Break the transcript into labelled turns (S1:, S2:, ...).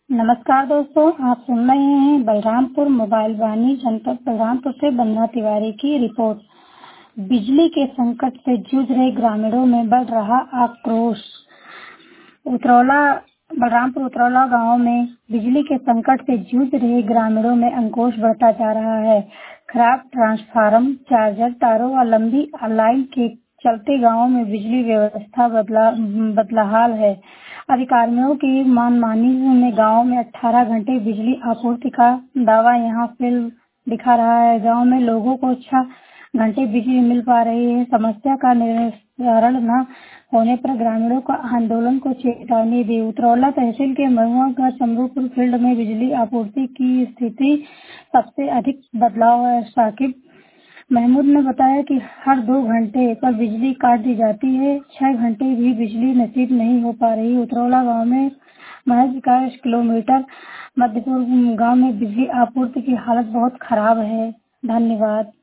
S1: नमस्कार दोस्तों, आप सुन रहे हैं बलरामपुर मोबाइल वाणी जनपद बलरामपुर से बंदना तिवारी की रिपोर्ट। बिजली के संकट से जूझ रहे ग्रामीणों में बढ़ रहा आक्रोश। बलरामपुर उतरौला गांव में बिजली के संकट से जूझ रहे ग्रामीणों में आक्रोश बढ़ता जा रहा है। खराब ट्रांसफार्मर, चार्जर तारों व लंबी लाइन के चलते गांव में बिजली व्यवस्था बदहाल है। अधिकारियों की मनमानी में गांव में 18 घंटे बिजली आपूर्ति का दावा यहां फेल दिखा रहा है। गांव में लोगों को 6 घंटे बिजली मिल पा रही है। समस्या का निराकरण न होने पर ग्रामीणों का आंदोलन को चेतावनी दी। उतरौला तहसील के महुआ चमरूपुर फील्ड में बिजली आपूर्ति की स्थिति सबसे अधिक बदलाव है। साकिब महमूद ने बताया कि हर 2 घंटे पर बिजली काट दी जाती है। 6 घंटे भी बिजली नसीब नहीं हो पा रही। उतरौला गांव में महज 21 किलोमीटर मध्यपुर गांव में बिजली आपूर्ति की हालत बहुत खराब है। धन्यवाद।